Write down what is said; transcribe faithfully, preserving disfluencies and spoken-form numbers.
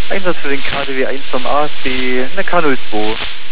Einsatz für den K D W eins vom A S B in der K null zwei.